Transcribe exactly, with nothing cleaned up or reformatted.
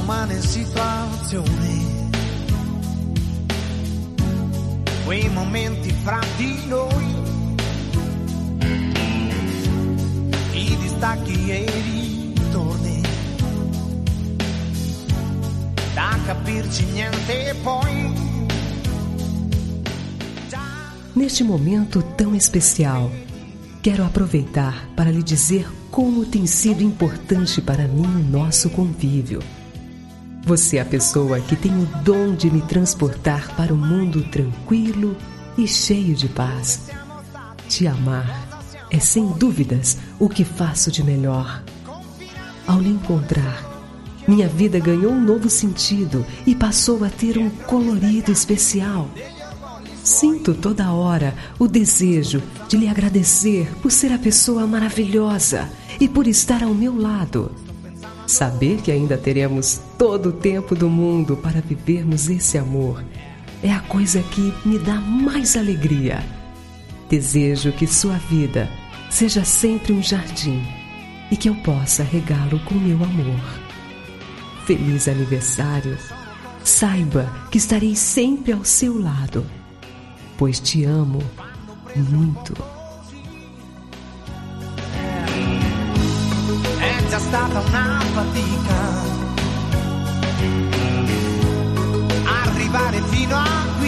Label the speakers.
Speaker 1: umane situazioni, quei momenti fra di noi, i distacchi e i ritorni, da capirci niente poi.
Speaker 2: Neste momento tão especial, quero aproveitar para lhe dizer como tem sido importante para mim o nosso convívio. Você é a pessoa que tem o dom de me transportar para um mundo tranquilo e cheio de paz. Te amar é sem dúvidas o que faço de melhor. Ao lhe encontrar, minha vida ganhou um novo sentido e passou a ter um colorido especial. Sinto toda hora o desejo de lhe agradecer por ser a pessoa maravilhosa e por estar ao meu lado. Saber que ainda teremos todo o tempo do mundo para vivermos esse amor é a coisa que me dá mais alegria. Desejo que sua vida seja sempre um jardim e que eu possa regá-lo com meu amor. Feliz aniversário! Saiba que estarei sempre ao seu lado, pois te amo muito.
Speaker 1: È già stata una fatica arrivare fino a